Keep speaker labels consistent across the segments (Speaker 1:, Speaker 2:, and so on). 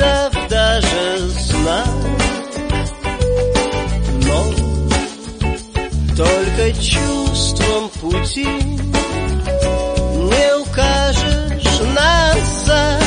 Speaker 1: предков даже знать, но только чувством пути не укажешь назад.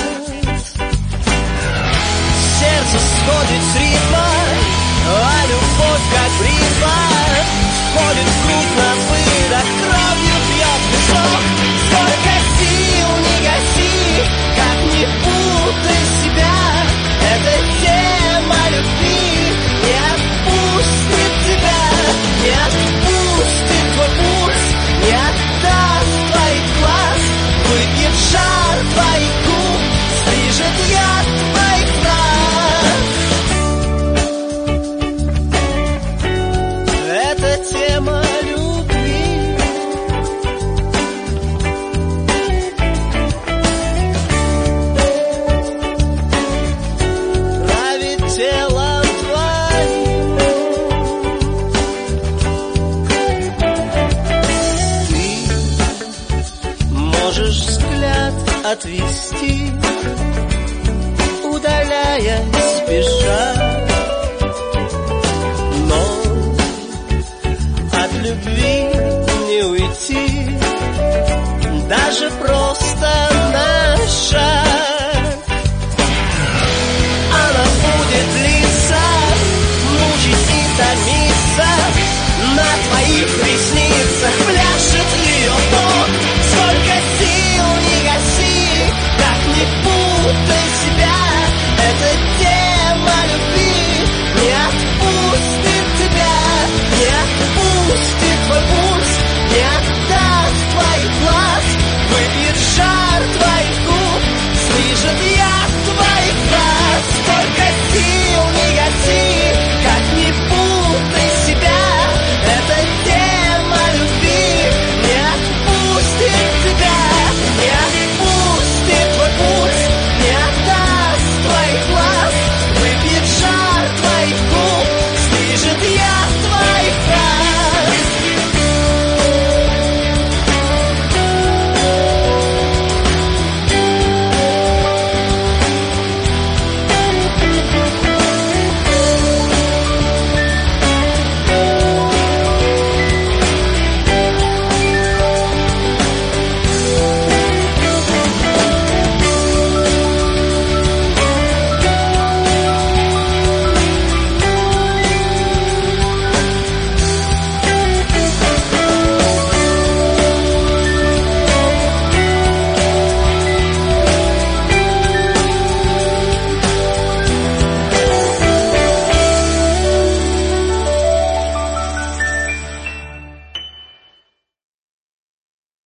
Speaker 1: Сердце сходит с ритма, а любовь как бритва входит в круг на выдох, кровью пьет песок. Сколько сил не гаси, как не путай себя, эта тема любви не отпустит тебя, не отпустит твой пульс, не отдаст твоих глаз, выпьет жар твоих губ, стрижет яд твоих фраз. Это тема любви. Правит телом твоим. Ты можешь взгляд отвести, удаляясь, спеша, но от любви не уйти, даже просто на шаг.